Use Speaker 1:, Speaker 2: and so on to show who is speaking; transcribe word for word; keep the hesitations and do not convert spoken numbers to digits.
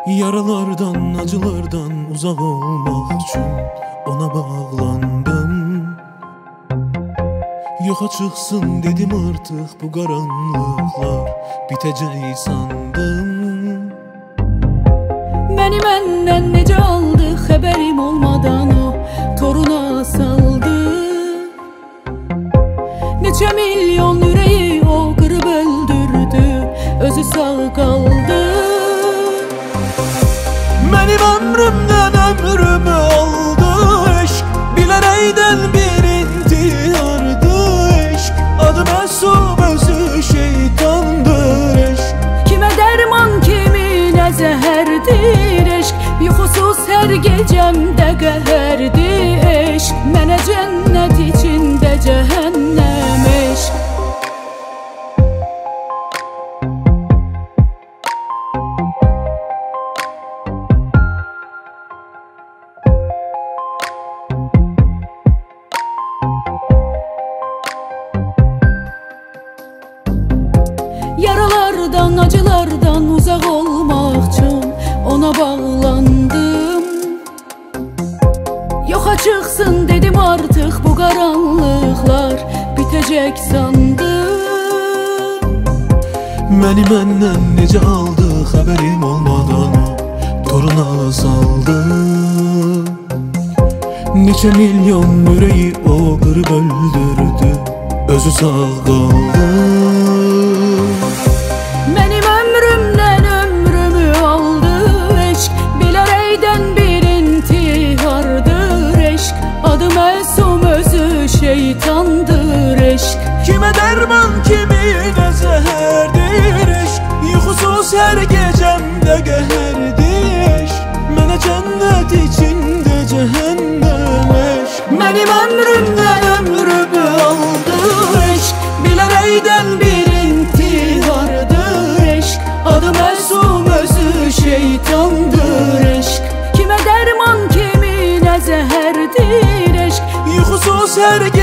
Speaker 1: Yaralardan, acılardan uzak olmak üçün ona bağlandım. Yoxa çıxsın dedim artıq bu qaranlıqlar bitəcək sandım.
Speaker 2: Məni məndən necə aldı, xəbərim olmadan o toruna saldı. Neçə milyon ürəyi o qırıb öldürdü, özü sağ qaldı.
Speaker 1: Mənim ömrümdən ömrümü aldı eşq, bilərəkdən bir intihardı eşq. Adı məsum, özü şeytandır eşq.
Speaker 2: Kimə dərman, kiminə zəhərdir eşq. Yuxusuz hər gecəmdə qəhərdir eşq. Mənə cənnət içində cəhənnəm eşq. Yaralardan, acılardan uzaq olmaq üçün ona bağlandım. Yoxa çıxsın dedim artıq bu qaranlıqlar bitəcək sandım.
Speaker 1: Məni məndən necə aldı, xəbərim olmadan o toruna saldı. Neçə milyon ürəyi o qırıb öldürdü, özü sağ qaldı.
Speaker 2: Mənim ömrümdən ömrümü aldı eşq, bilərəkdən bir intihardır eşq. Adı məsum, özü şeytandır eşq.
Speaker 1: Kimə dərman, kiminə zəhərdir eşq. Yuxusuz hər gecəmdə qəhərdir eşq. Mənə cənnət içində cəhənnəm eşq.
Speaker 2: Mənim ömrümdən ömrümü aldı eşq, bilərəkdən bir intihardır eşq. Adı məsum, özü şeytandır eşq. Kimə dərman, kiminə zəhərdir eşq.
Speaker 1: Yuxusuz hər gecəmdə